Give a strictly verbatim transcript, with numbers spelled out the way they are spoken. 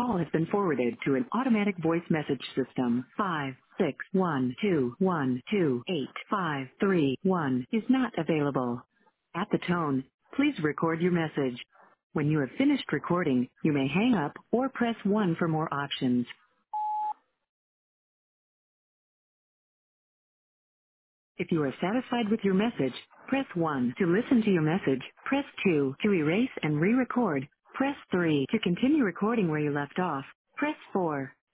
call has been forwarded to an automatic voice message system. Five six one two one two eight five three one is not available. At the tone, please record your message. When you have finished recording, you may hang up or press one for more options. If you are satisfied with your message, press one. To listen to your message, press two. To erase and re-record, press three. To continue recording where you left off, press four.